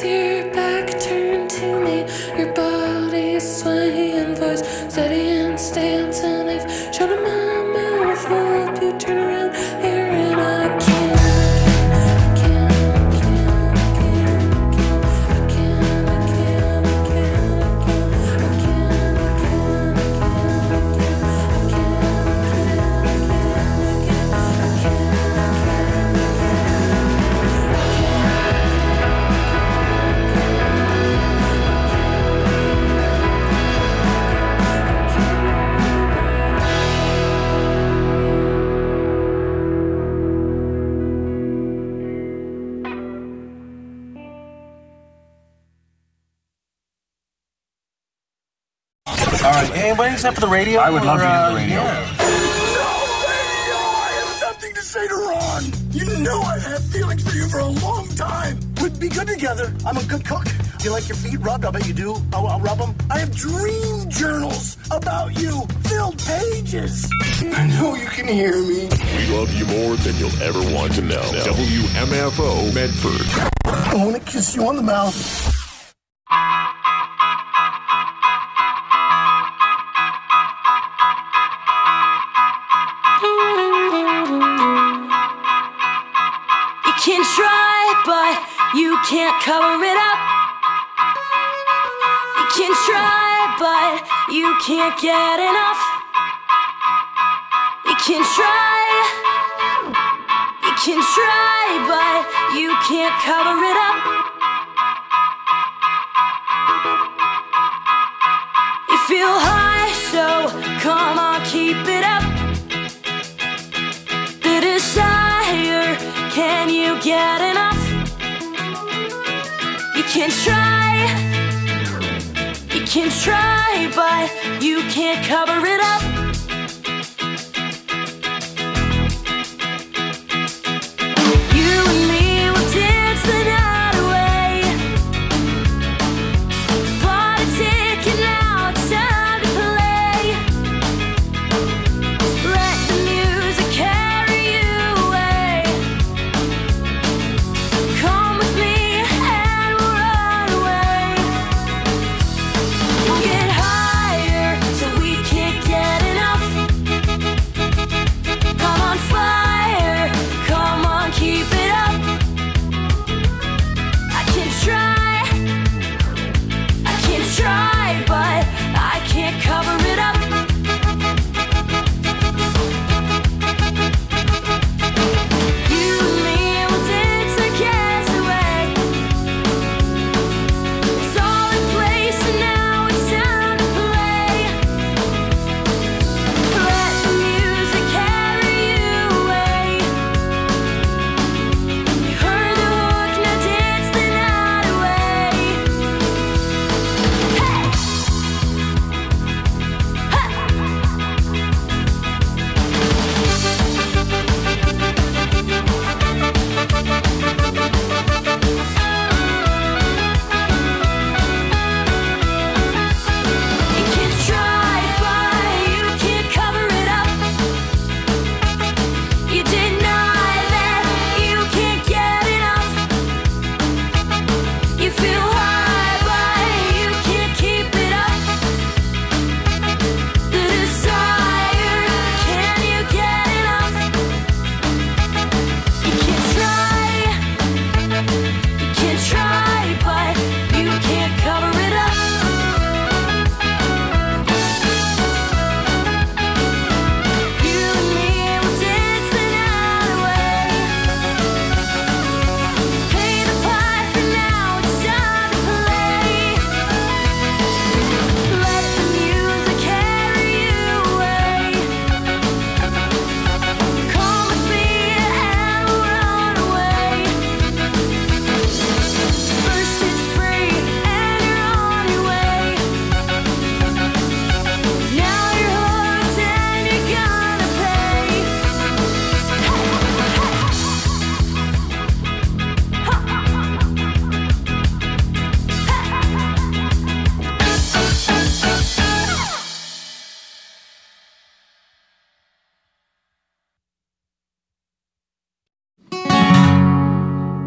your back turned to me, your body swaying, voice steady and stance, and I've shut my mouth. Hope you turn around here, and I can't. All right, anybody except for the radio? I would love to hear the radio. Yeah. I have something to say to Ron. You know I've had feelings for you for a long time. We'd be good together. I'm a good cook. Do you like your feet rubbed? I bet you do. I'll rub them. I have dream journals about you. Filled pages. I know you can hear me. We love you more than you'll ever want to know. WMFO Medford. I want to kiss you on the mouth. You can try, but you can't cover it up. You can try, but you can't get enough. You can try, but you can't cover it up. You feel high, so come on, keep it up. The desire, can you get enough? You can try, but you can't cover it up. You and me will dance the night away. Party ticket now, it's time to play. Let the music carry you away. Come with me and we'll run away. We'll get higher so we can't get enough.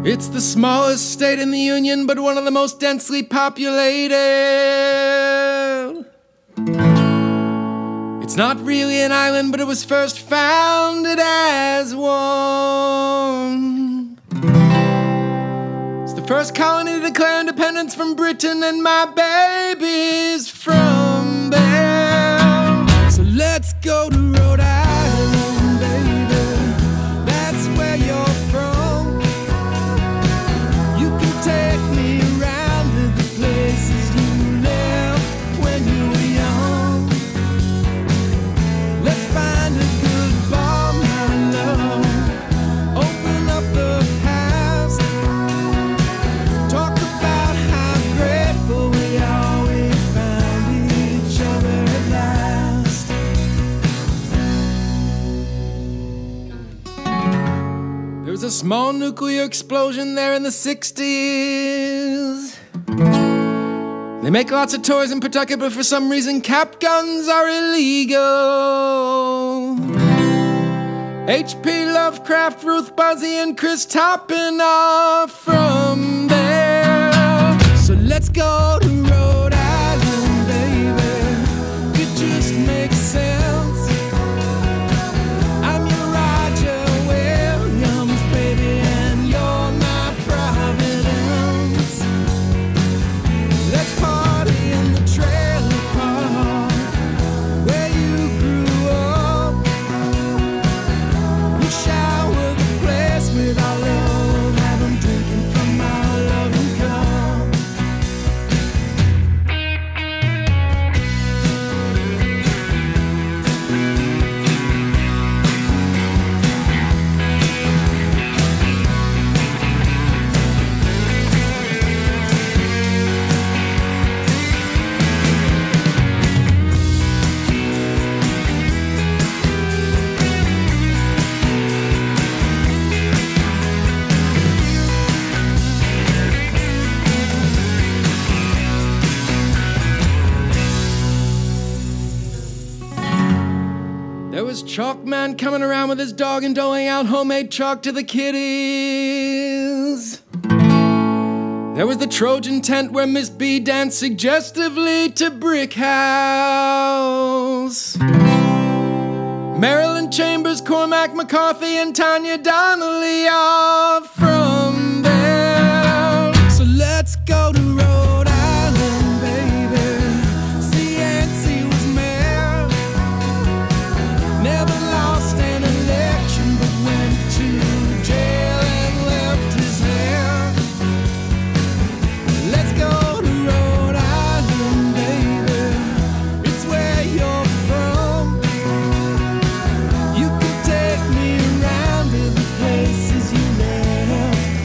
It's the smallest state in the Union, but one of the most densely populated. It's not really an island, but it was first founded as one. It's the first colony to declare independence from Britain, and my baby's from there. So let's go to Rhode Island, baby. That's where you're from. You can take me around to the places you left when you were young. Let's find a good bar, my love. Open up the past. Talk about how grateful we always found each other at last. There was a small nuclear explosion there in the 60s. They make lots of toys in Pawtucket, but for some reason cap guns are illegal. H.P. Lovecraft, Ruth Buzzy, and Chris Toppin are from there. So let's go to Rhode Island, baby. It just makes sense. I'm your Roger Williams, baby, and you're my Providence. Let's party in the trailer park where you grew up. We shower the place with our love, have 'em drinking from our loving cup. There was Chalkman coming around with his dog and doling out homemade chalk to the kiddies. There was the Trojan tent where Miss B danced suggestively to Brick House. Marilyn Chambers, Cormac McCarthy, and Tanya Donnelly are from there. So let's go to Rhode Island, baby. See, Yancey was mayor. Never lost an election, but went to jail and left his hair. Let's go to Rhode Island, baby. It's where you're from. You can take me around to the places you left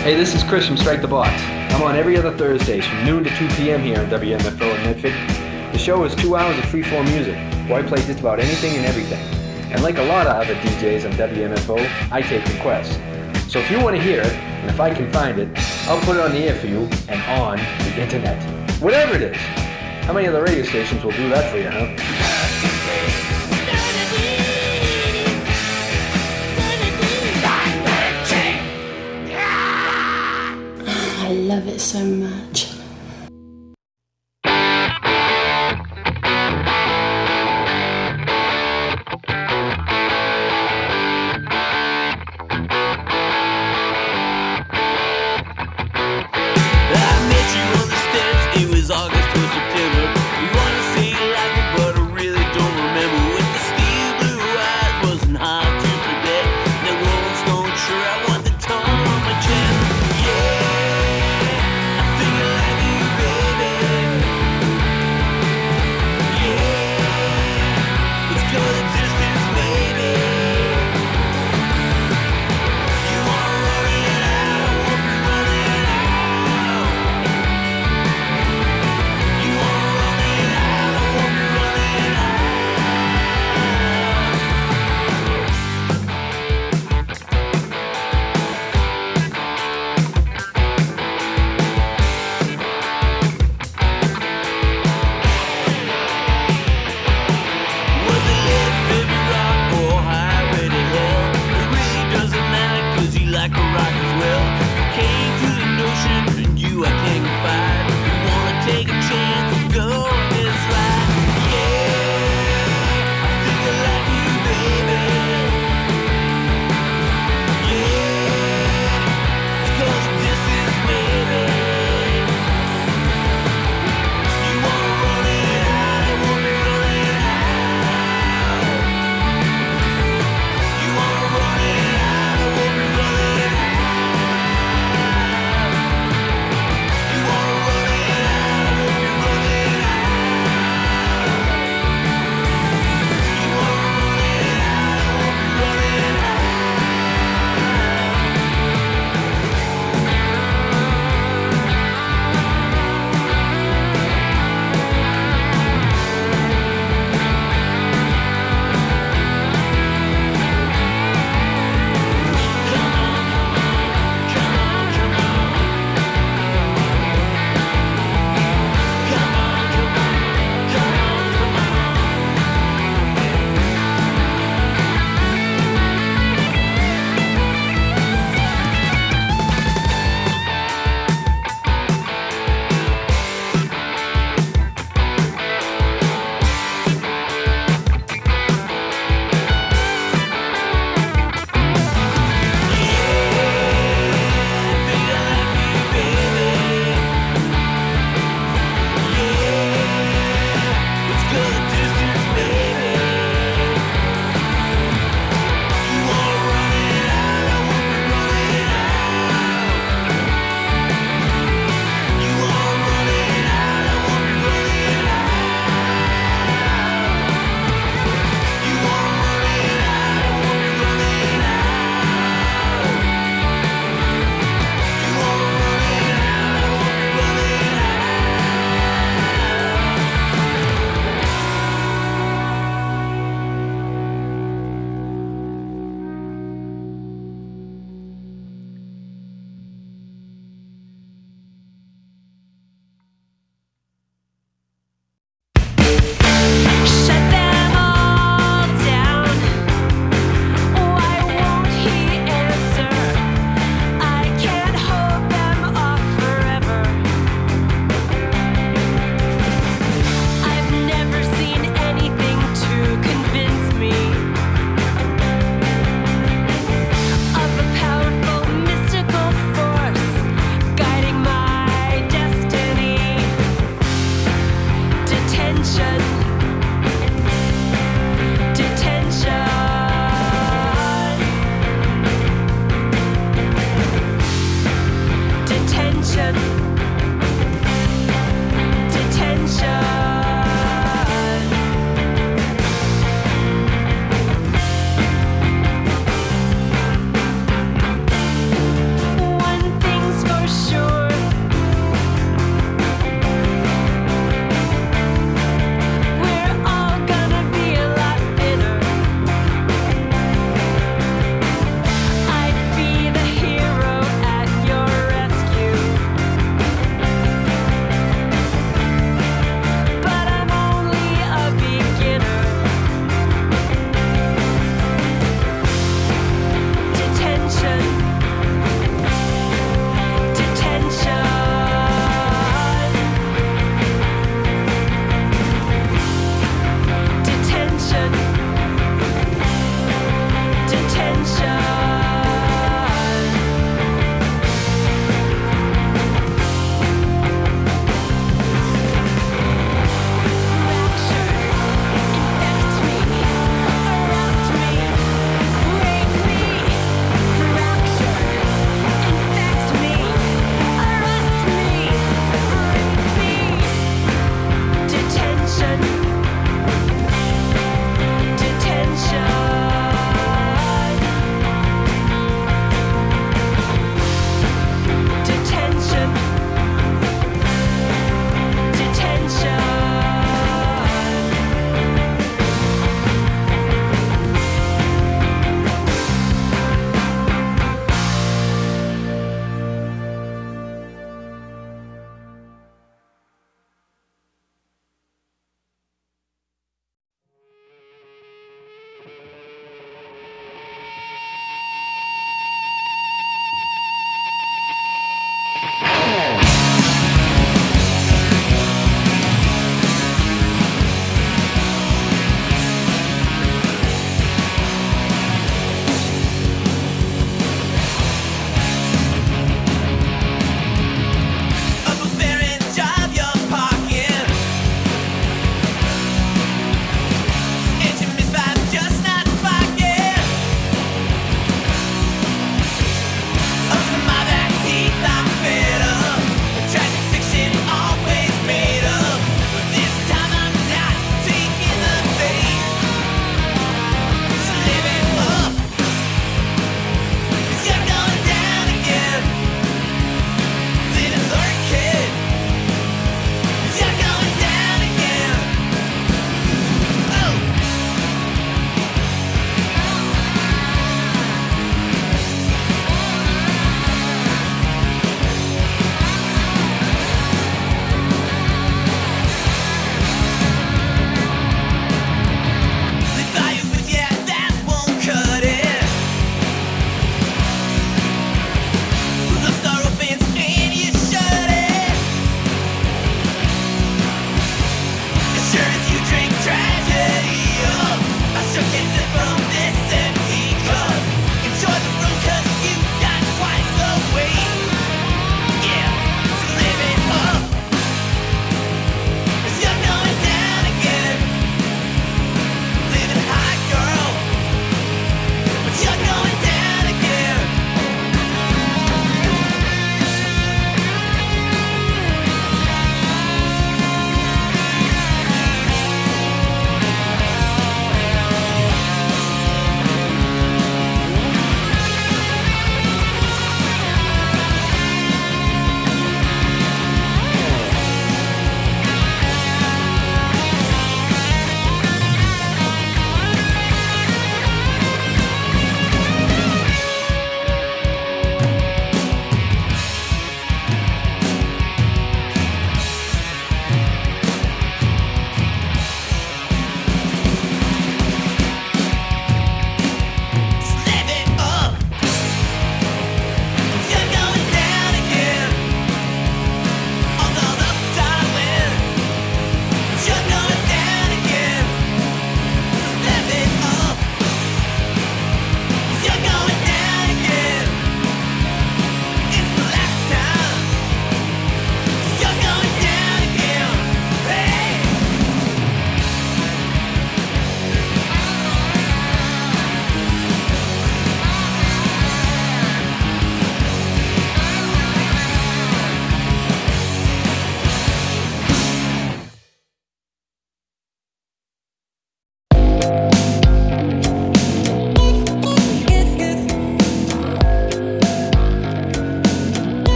Hey, this is Chris from Strike the Box. I'm on every other Thursdays from noon to 2 p.m. here on WMFO in Medford. The show is 2 hours of free-form music, where I play just about anything and everything. And like a lot of other DJs on WMFO, I take requests. So if you want to hear it, and if I can find it, I'll put it on the air for you and on the internet. Whatever it is. How many other radio stations will do that for you, huh? I love it so much. Sure, I want the tone on my chest. Yeah, I feel like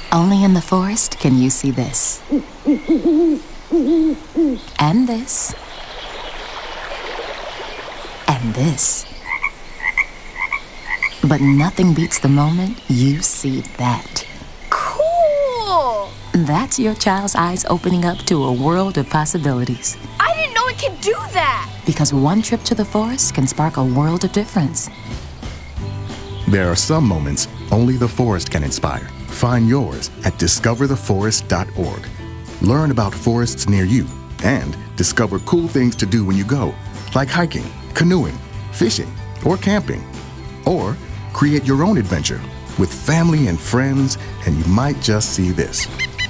Only in the forest can you see this. And this. And this. But nothing beats the moment you see that. Cool! That's your child's eyes opening up to a world of possibilities. I didn't know it could do that! Because one trip to the forest can spark a world of difference. There are some moments only the forest can inspire. Find yours at discovertheforest.org. Learn about forests near you and discover cool things to do when you go, like hiking, canoeing, fishing, or camping. Or create your own adventure with family and friends, and you might just see this.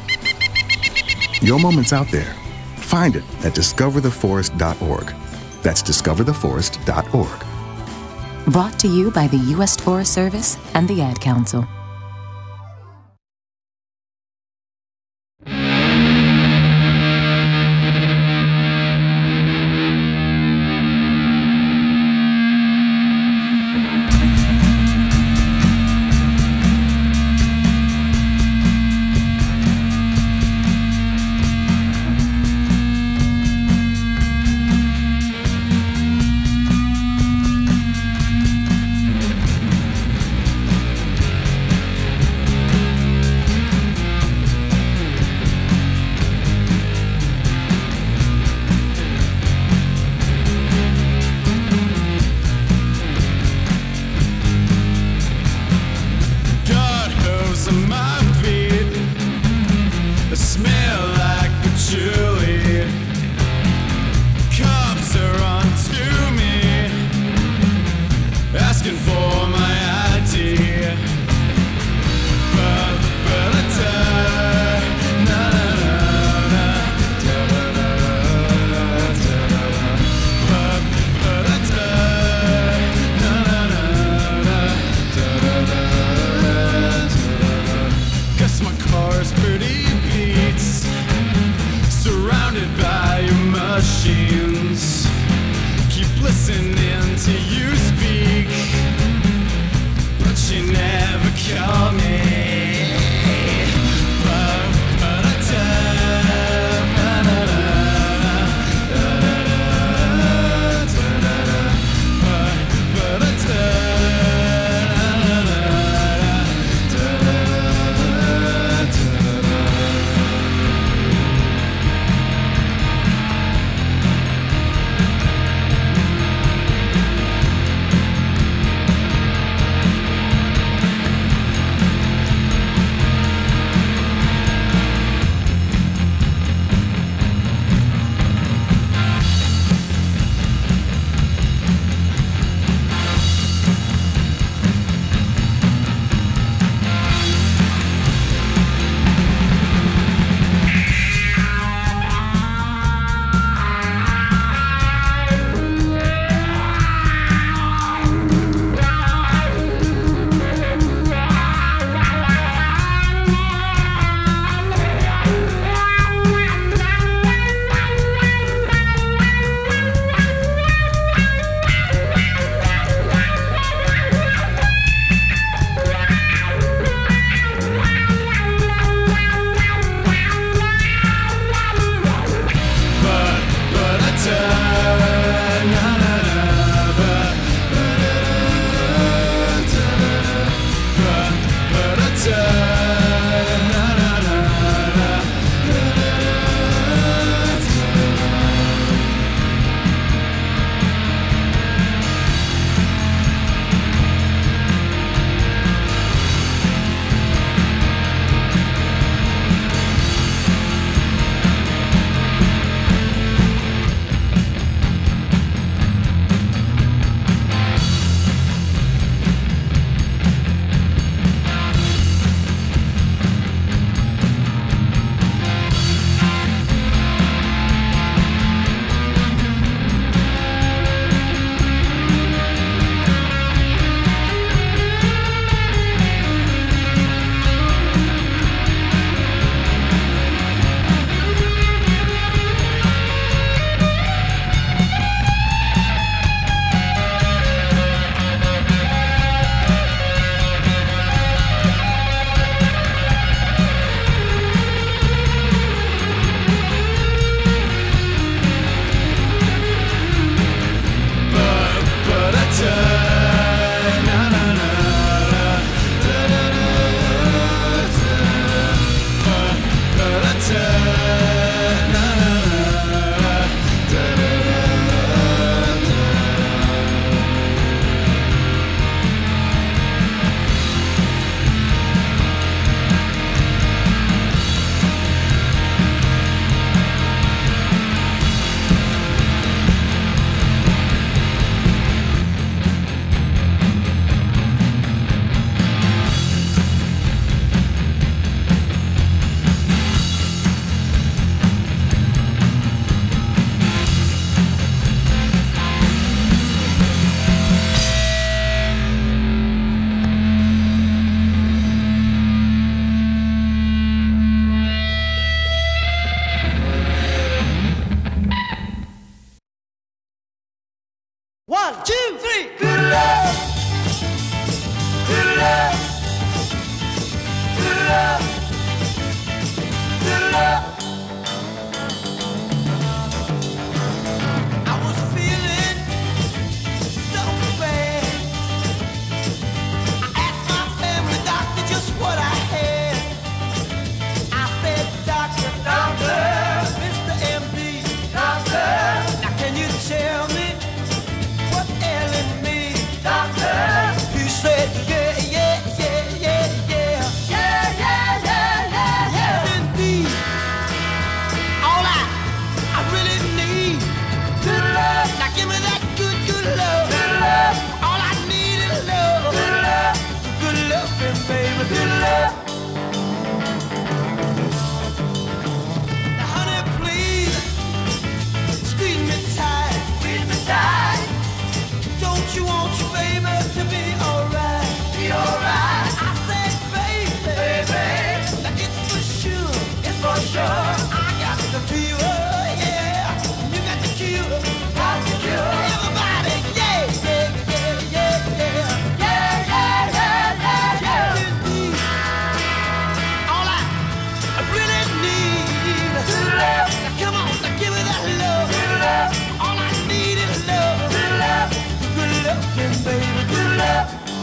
Your moment's out there. Find it at discovertheforest.org. That's discovertheforest.org. Brought to you by the U.S. Forest Service and the Ad Council. good love, good love, good love, good love. I was feeling so bad. I asked my family doctor just what I had. I said, doctor, doctor, Mr. MD, doctor, now can you tell me what's ailing me, doctor? He said, yeah, yeah, yeah, yeah, yeah, yeah, yeah, yeah, yeah, yes indeed. All I really need, good love. Now give me that good, good love, good love. All I need is love, good love, good loving, baby, good love. Now honey, please, squeeze me tight, squeeze me tight. Don't you want your baby to be alright? Be alright. I said, baby, baby, now it's for sure, it's for sure. I got the fever, yeah. You got the cure, got the cure. Everybody, yeah, yeah, yeah, yeah, yeah, yeah, yeah, yeah, yeah, yeah. Indeed. All I really need is love. Now come on, now give me that love, good love. All I need is love, good love. Good loving, baby, good love.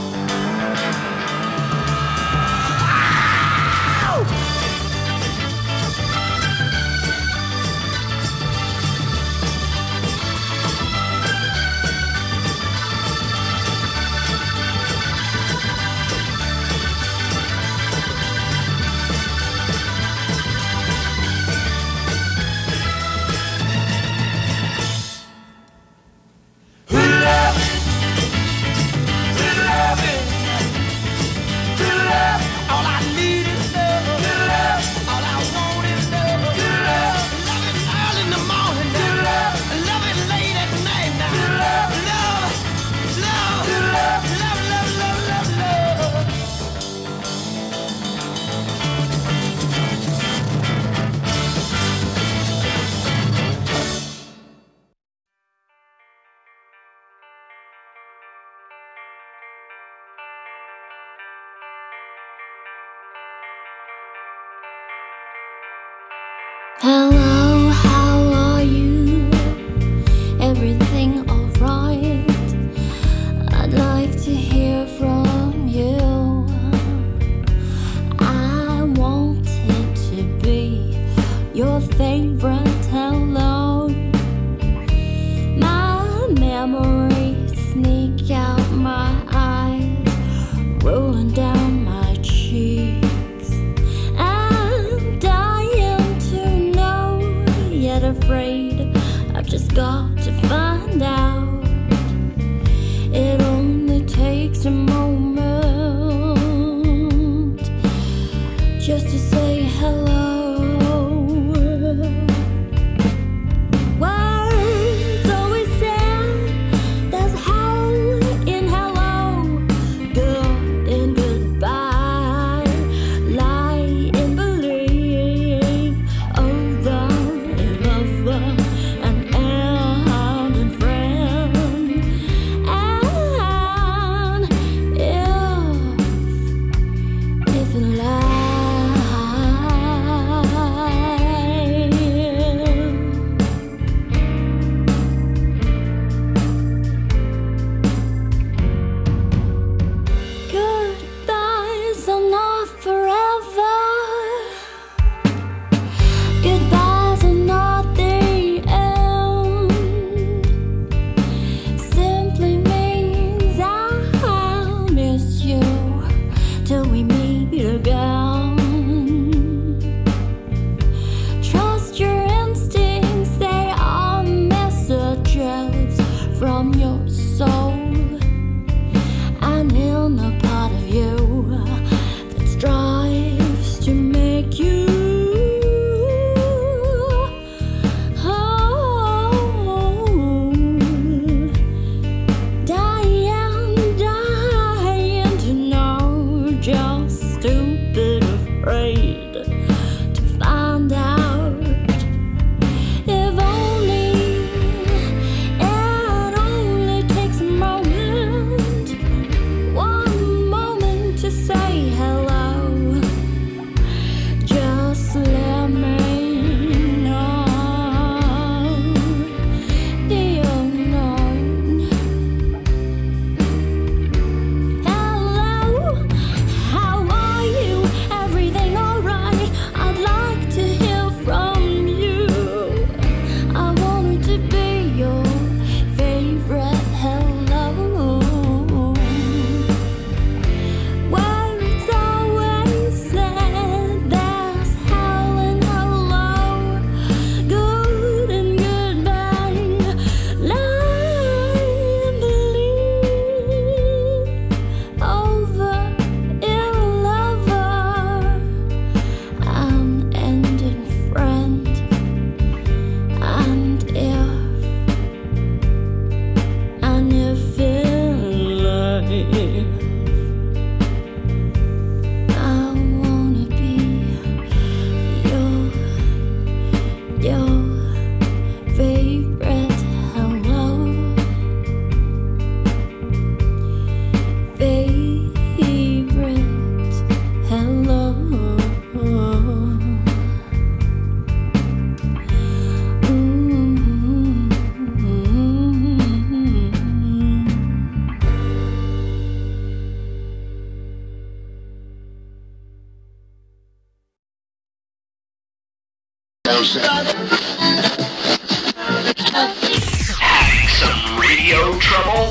Having some radio trouble?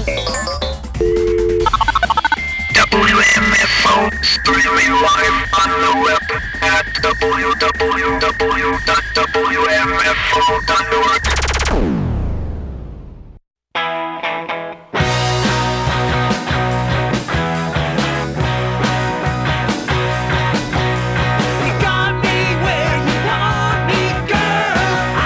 WMFO streaming live on the web at www.wmfo.org. You got me where you want me, girl. I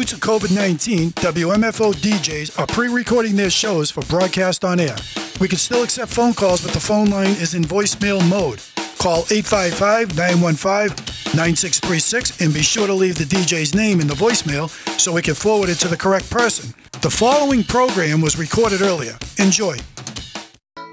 to COVID-19, WMFO DJs are pre-recording their shows for broadcast on air. We can still accept phone calls, but the phone line is in voicemail mode. Call 855-915-9636 and be sure to leave the DJ's name in the voicemail so we can forward it to the correct person. The following program was recorded earlier. Enjoy.